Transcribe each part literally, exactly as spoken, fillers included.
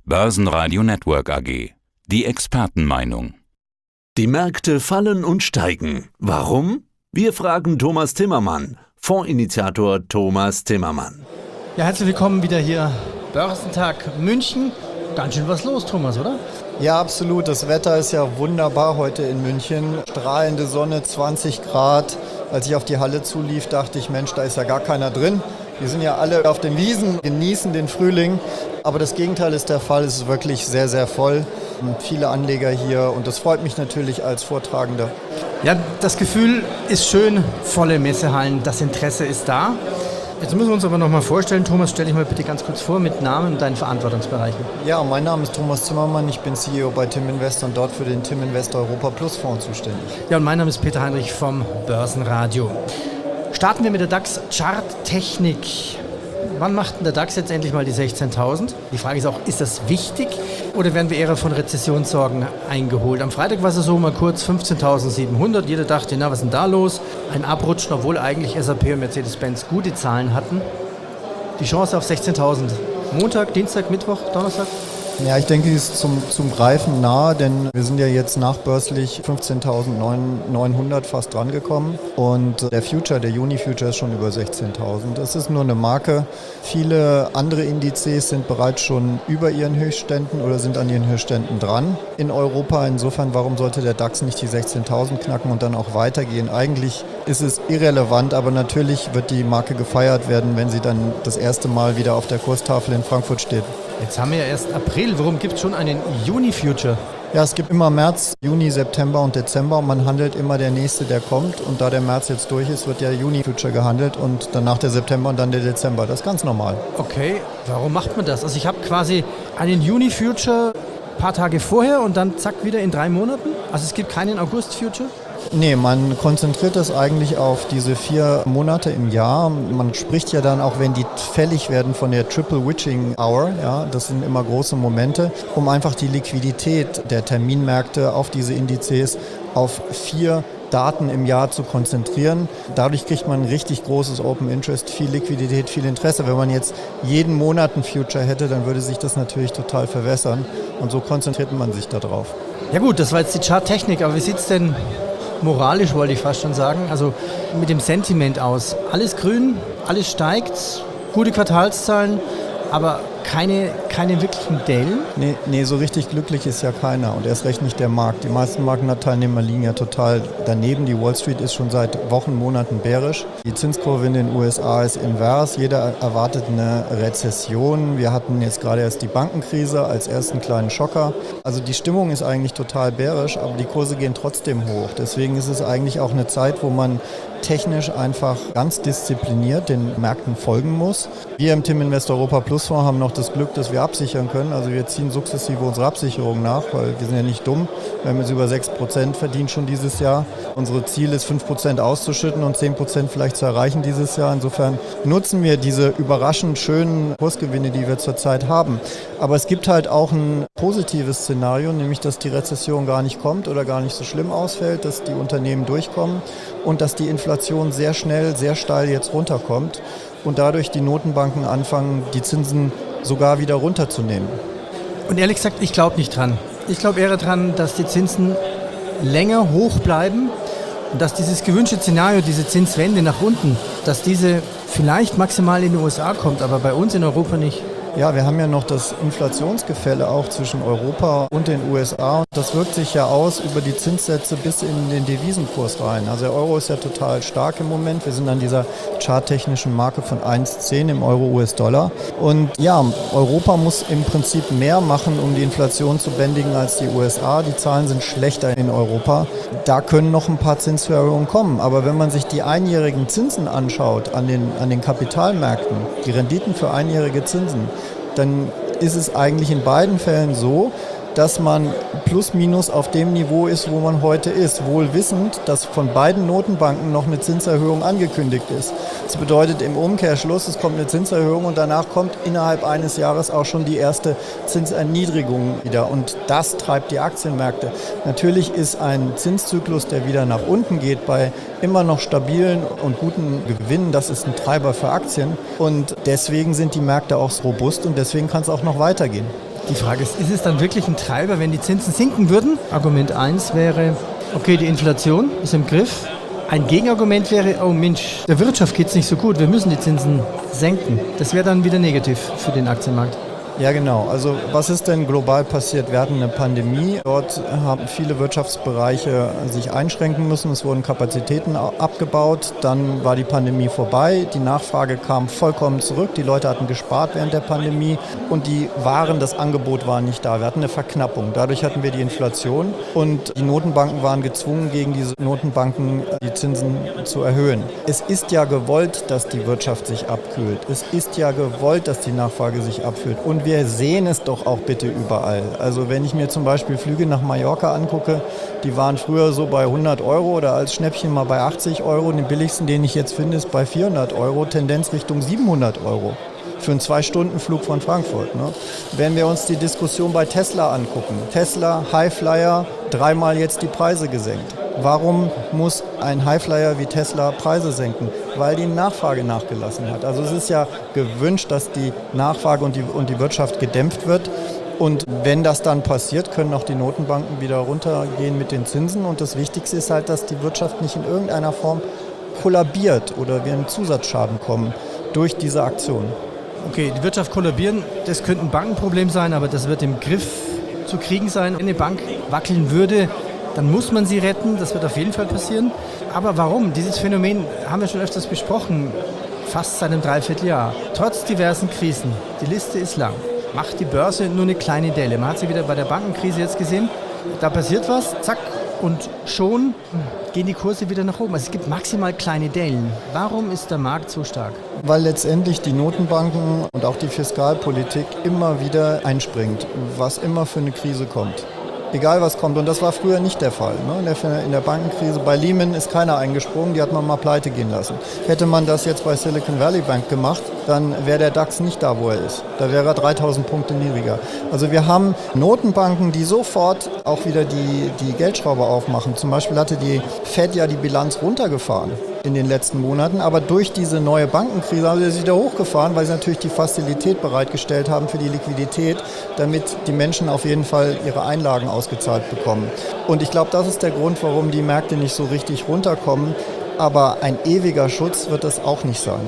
Börsenradio Network A G. Die Expertenmeinung. Die Märkte fallen und steigen. Warum? Wir fragen Thomas Timmermann, Fondsinitiator Thomas Timmermann. Ja, herzlich willkommen wieder hier. Börsentag München. Ganz schön was los, Thomas, oder? Ja, absolut. Das Wetter ist ja wunderbar heute in München. Strahlende Sonne, zwanzig Grad. Als ich auf die Halle zulief, dachte ich, Mensch, da ist ja gar keiner drin. Wir sind ja alle auf den Wiesen, genießen den Frühling. Aber das Gegenteil ist der Fall. Es ist wirklich sehr, sehr voll. Und viele Anleger hier. Und das freut mich natürlich als Vortragender. Ja, das Gefühl ist schön. Volle Messehallen. Das Interesse ist da. Jetzt müssen wir uns aber noch mal vorstellen. Thomas, stell dich mal bitte ganz kurz vor mit Namen und deinen Verantwortungsbereichen. Ja, mein Name ist Thomas Timmermann. Ich bin C E O bei Timinvest und dort für den Timinvest Europa Plus Fonds zuständig. Ja, und mein Name ist Peter Heinrich vom Börsenradio. Starten wir mit der DAX Charttechnik. Wann macht denn der DAX jetzt endlich mal die sechzehntausend? Die Frage ist auch, ist das wichtig oder werden wir eher von Rezessionssorgen eingeholt? Am Freitag war es so mal kurz fünfzehntausendsiebenhundert. Jeder dachte, na, was ist denn da los? Ein Abrutschen, obwohl eigentlich S and P und Mercedes-Benz gute Zahlen hatten. Die Chance auf sechzehntausend. Montag, Dienstag, Mittwoch, Donnerstag? Ja, ich denke, es ist zum, zum Greifen nahe, denn wir sind ja jetzt nachbörslich fünfzehntausendneunhundert fast dran gekommen und der Future, der Juni-Future ist schon über sechzehntausend. Das ist nur eine Marke. Viele andere Indizes sind bereits schon über ihren Höchstständen oder sind an ihren Höchstständen dran in Europa. Insofern, warum sollte der DAX nicht die sechzehntausend knacken und dann auch weitergehen? Eigentlich ist es irrelevant, aber natürlich wird die Marke gefeiert werden, wenn sie dann das erste Mal wieder auf der Kurstafel in Frankfurt steht. Jetzt haben wir ja erst April. Warum gibt es schon einen Juni-Future? Ja, es gibt immer März, Juni, September und Dezember und man handelt immer der nächste, der kommt. Und da der März jetzt durch ist, wird der Juni-Future gehandelt und danach der September und dann der Dezember. Das ist ganz normal. Okay, warum macht man das? Also ich habe quasi einen Juni-Future ein paar Tage vorher und dann zack wieder in drei Monaten? Also es gibt keinen August-Future? Nee, man konzentriert das eigentlich auf diese vier Monate im Jahr. Man spricht ja dann auch, wenn die fällig werden, von der Triple Witching Hour. Ja, das sind immer große Momente, um einfach die Liquidität der Terminmärkte auf diese Indizes auf vier Daten im Jahr zu konzentrieren. Dadurch kriegt man ein richtig großes Open Interest, viel Liquidität, viel Interesse. Wenn man jetzt jeden Monat ein Future hätte, dann würde sich das natürlich total verwässern. Und so konzentriert man sich darauf. Ja gut, das war jetzt die Charttechnik, aber wie sieht es denn moralisch, wollte ich fast schon sagen, also mit dem Sentiment aus? Alles grün, alles steigt, gute Quartalszahlen, aber keine, keine wirklichen Dellen? Nee, nee, so richtig glücklich ist ja keiner und erst recht nicht der Markt. Die meisten Marktteilnehmer liegen ja total daneben. Die Wall Street ist schon seit Wochen, Monaten bärisch. Die Zinskurve in den U S A ist invers. Jeder erwartet eine Rezession. Wir hatten jetzt gerade erst die Bankenkrise als ersten kleinen Schocker. Also die Stimmung ist eigentlich total bärisch, aber die Kurse gehen trotzdem hoch. Deswegen ist es eigentlich auch eine Zeit, wo man technisch einfach ganz diszipliniert den Märkten folgen muss. Wir im Timinvest Europa Plus Fonds haben noch das Glück, dass wir absichern können. Also wir ziehen sukzessive unsere Absicherung nach, weil wir sind ja nicht dumm. Wir haben jetzt über sechs Prozent verdient schon dieses Jahr. Unser Ziel ist, fünf Prozent auszuschütten und zehn Prozent vielleicht zu erreichen dieses Jahr. Insofern nutzen wir diese überraschend schönen Kursgewinne, die wir zurzeit haben. Aber es gibt halt auch ein positives Szenario, nämlich dass die Rezession gar nicht kommt oder gar nicht so schlimm ausfällt, dass die Unternehmen durchkommen und dass die Inflation sehr schnell, sehr steil jetzt runterkommt und dadurch die Notenbanken anfangen, die Zinsen sogar wieder runterzunehmen. Und ehrlich gesagt, ich glaube nicht dran. Ich glaube eher daran, dass die Zinsen länger hoch bleiben und dass dieses gewünschte Szenario, diese Zinswende nach unten, dass diese vielleicht maximal in den U S A kommt, aber bei uns in Europa nicht. Ja, wir haben ja noch das Inflationsgefälle auch zwischen Europa und den U S A. Das wirkt sich ja aus über die Zinssätze bis in den Devisenkurs rein. Also der Euro ist ja total stark im Moment. Wir sind an dieser charttechnischen Marke von eins Komma zehn im Euro-U S-Dollar. Und ja, Europa muss im Prinzip mehr machen, um die Inflation zu bändigen als die U S A. Die Zahlen sind schlechter in Europa. Da können noch ein paar Zinserhöhungen kommen. Aber wenn man sich die einjährigen Zinsen anschaut an den, an den Kapitalmärkten, die Renditen für einjährige Zinsen, dann ist es eigentlich in beiden Fällen so, dass man plus minus auf dem Niveau ist, wo man heute ist, wohl wissend, dass von beiden Notenbanken noch eine Zinserhöhung angekündigt ist. Das bedeutet im Umkehrschluss, es kommt eine Zinserhöhung und danach kommt innerhalb eines Jahres auch schon die erste Zinserniedrigung wieder und das treibt die Aktienmärkte. Natürlich ist ein Zinszyklus, der wieder nach unten geht, bei immer noch stabilen und guten Gewinnen, das ist ein Treiber für Aktien und deswegen sind die Märkte auch robust und deswegen kann es auch noch weitergehen. Die Frage ist, ist es dann wirklich ein Treiber, wenn die Zinsen sinken würden? Argument eins wäre, okay, die Inflation ist im Griff. Ein Gegenargument wäre, oh Mensch, der Wirtschaft geht es nicht so gut, wir müssen die Zinsen senken. Das wäre dann wieder negativ für den Aktienmarkt. Ja, genau. Also was ist denn global passiert? Wir hatten eine Pandemie. Dort haben viele Wirtschaftsbereiche sich einschränken müssen. Es wurden Kapazitäten abgebaut. Dann war die Pandemie vorbei. Die Nachfrage kam vollkommen zurück. Die Leute hatten gespart während der Pandemie und die Waren, das Angebot war nicht da. Wir hatten eine Verknappung. Dadurch hatten wir die Inflation und die Notenbanken waren gezwungen, gegen diese Notenbanken die Zinsen zu erhöhen. Es ist ja gewollt, dass die Wirtschaft sich abkühlt. Es ist ja gewollt, dass die Nachfrage sich abkühlt. Und wir sehen es doch auch bitte überall. Also wenn ich mir zum Beispiel Flüge nach Mallorca angucke, die waren früher so bei hundert Euro oder als Schnäppchen mal bei achtzig Euro. Den billigsten, den ich jetzt finde, ist bei vierhundert Euro, Tendenz Richtung siebenhundert Euro. Für einen Zwei-Stunden-Flug von Frankfurt. Ne? Wenn wir uns die Diskussion bei Tesla angucken, Tesla, Highflyer, dreimal jetzt die Preise gesenkt. Warum muss ein Highflyer wie Tesla Preise senken? Weil die Nachfrage nachgelassen hat. Also es ist ja gewünscht, dass die Nachfrage und die, und die Wirtschaft gedämpft wird. Und wenn das dann passiert, können auch die Notenbanken wieder runtergehen mit den Zinsen. Und das Wichtigste ist halt, dass die Wirtschaft nicht in irgendeiner Form kollabiert oder wir einen Zusatzschaden kommen durch diese Aktion. Okay, die Wirtschaft kollabieren, das könnte ein Bankenproblem sein, aber das wird im Griff zu kriegen sein. Wenn eine Bank wackeln würde, dann muss man sie retten, das wird auf jeden Fall passieren. Aber warum? Dieses Phänomen haben wir schon öfters besprochen, fast seit einem Dreivierteljahr. Trotz diversen Krisen, die Liste ist lang, macht die Börse nur eine kleine Delle. Man hat sie wieder bei der Bankenkrise jetzt gesehen, da passiert was, zack, und schon gehen die Kurse wieder nach oben. Also es gibt maximal kleine Dellen. Warum ist der Markt so stark? Weil letztendlich die Notenbanken und auch die Fiskalpolitik immer wieder einspringt, was immer für eine Krise kommt. Egal was kommt. Und das war früher nicht der Fall. In der, in der Bankenkrise bei Lehman ist keiner eingesprungen, die hat man mal pleite gehen lassen. Hätte man das jetzt bei Silicon Valley Bank gemacht, dann wäre der DAX nicht da, wo er ist. Da wäre er dreitausend Punkte niedriger. Also wir haben Notenbanken, die sofort auch wieder die, die Geldschraube aufmachen. Zum Beispiel hatte die Fed ja die Bilanz runtergefahren in den letzten Monaten, aber durch diese neue Bankenkrise haben sie sie wieder hochgefahren, weil sie natürlich die Fazilität bereitgestellt haben für die Liquidität, damit die Menschen auf jeden Fall ihre Einlagen ausgezahlt bekommen. Und ich glaube, das ist der Grund, warum die Märkte nicht so richtig runterkommen, aber ein ewiger Schutz wird das auch nicht sein.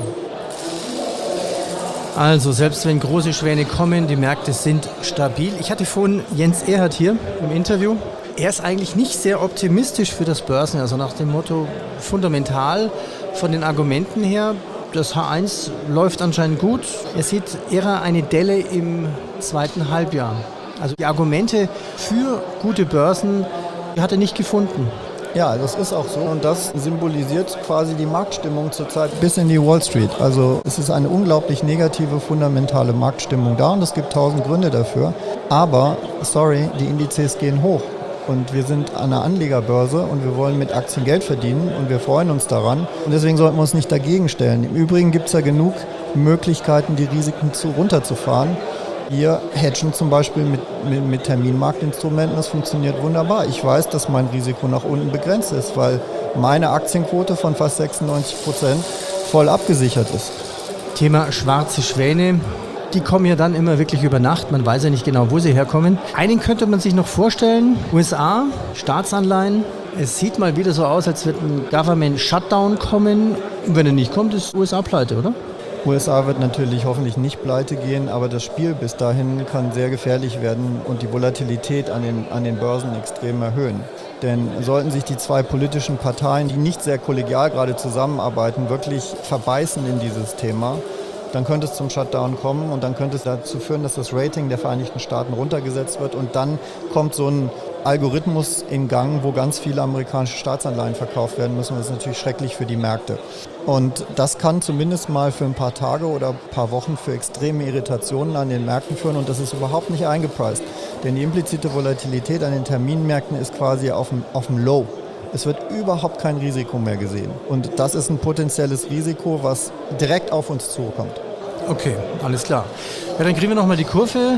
Also selbst wenn große Schwäne kommen, die Märkte sind stabil. Ich hatte vorhin Jens Erhardt hier im Interview. Er ist eigentlich nicht sehr optimistisch für das Börsen, also nach dem Motto fundamental von den Argumenten her, das H eins läuft anscheinend gut. Er sieht eher eine Delle im zweiten Halbjahr. Also die Argumente für gute Börsen die hat er nicht gefunden. Ja, das ist auch so und das symbolisiert quasi die Marktstimmung zurzeit bis in die Wall Street. Also es ist eine unglaublich negative, fundamentale Marktstimmung da und es gibt tausend Gründe dafür. Aber, sorry, die Indizes gehen hoch. Und wir sind an einer Anlegerbörse und wir wollen mit Aktien Geld verdienen und wir freuen uns daran. Und deswegen sollten wir uns nicht dagegen stellen. Im Übrigen gibt es ja genug Möglichkeiten, die Risiken zu, runterzufahren. Wir hedgen zum Beispiel mit, mit, mit Terminmarktinstrumenten, das funktioniert wunderbar. Ich weiß, dass mein Risiko nach unten begrenzt ist, weil meine Aktienquote von fast sechsundneunzig Prozent voll abgesichert ist. Thema schwarze Schwäne. Die kommen ja dann immer wirklich über Nacht. Man weiß ja nicht genau, wo sie herkommen. Einen könnte man sich noch vorstellen. U S A, Staatsanleihen. Es sieht mal wieder so aus, als wird ein Government Shutdown kommen. Und wenn er nicht kommt, ist U S A pleite, oder? U S A wird natürlich hoffentlich nicht pleite gehen, aber das Spiel bis dahin kann sehr gefährlich werden und die Volatilität an den, an den Börsen extrem erhöhen. Denn sollten sich die zwei politischen Parteien, die nicht sehr kollegial gerade zusammenarbeiten, wirklich verbeißen in dieses Thema, dann könnte es zum Shutdown kommen und dann könnte es dazu führen, dass das Rating der Vereinigten Staaten runtergesetzt wird und dann kommt so ein Algorithmus in Gang, wo ganz viele amerikanische Staatsanleihen verkauft werden müssen. Das ist natürlich schrecklich für die Märkte. Und das kann zumindest mal für ein paar Tage oder ein paar Wochen für extreme Irritationen an den Märkten führen und das ist überhaupt nicht eingepreist. Denn die implizite Volatilität an den Terminmärkten ist quasi auf dem, auf dem Low. Es wird überhaupt kein Risiko mehr gesehen. Und das ist ein potenzielles Risiko, was direkt auf uns zukommt. Okay, alles klar. Ja, dann kriegen wir nochmal die Kurve.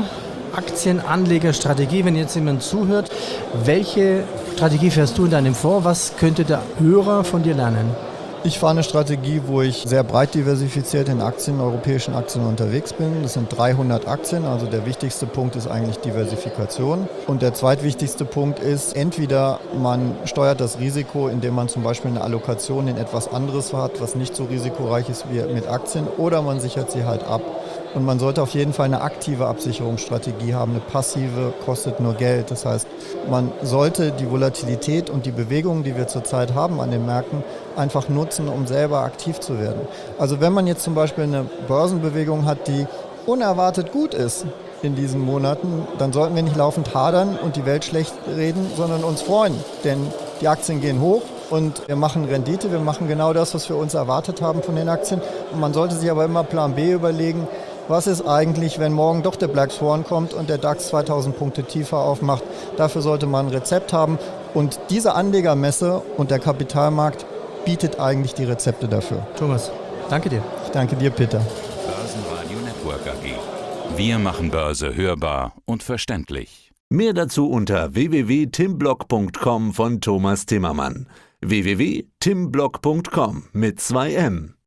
Aktienanlegerstrategie, wenn jetzt jemand zuhört. Welche Strategie fährst du in deinem Fonds? Was könnte der Hörer von dir lernen? Ich fahre eine Strategie, wo ich sehr breit diversifiziert in Aktien, europäischen Aktien unterwegs bin. Das sind dreihundert Aktien, also der wichtigste Punkt ist eigentlich Diversifikation. Und der zweitwichtigste Punkt ist, entweder man steuert das Risiko, indem man zum Beispiel eine Allokation in etwas anderes hat, was nicht so risikoreich ist wie mit Aktien, oder man sichert sie halt ab. Und man sollte auf jeden Fall eine aktive Absicherungsstrategie haben. Eine passive kostet nur Geld. Das heißt, man sollte die Volatilität und die Bewegungen, die wir zurzeit haben an den Märkten, einfach nutzen, um selber aktiv zu werden. Also wenn man jetzt zum Beispiel eine Börsenbewegung hat, die unerwartet gut ist in diesen Monaten, dann sollten wir nicht laufend hadern und die Welt schlecht reden, sondern uns freuen. Denn die Aktien gehen hoch und wir machen Rendite, wir machen genau das, was wir uns erwartet haben von den Aktien. Und man sollte sich aber immer Plan B überlegen, was ist eigentlich, wenn morgen doch der Black Swan kommt und der DAX zweitausend Punkte tiefer aufmacht. Dafür sollte man ein Rezept haben. Und diese Anlegermesse und der Kapitalmarkt bietet eigentlich die Rezepte dafür. Thomas, danke dir. Ich danke dir, Peter. Börsenradio Network A G. Wir machen Börse hörbar und verständlich. Mehr dazu unter w w w punkt timblock punkt com von Thomas Timmermann. w w w punkt timblock punkt com mit zwei M.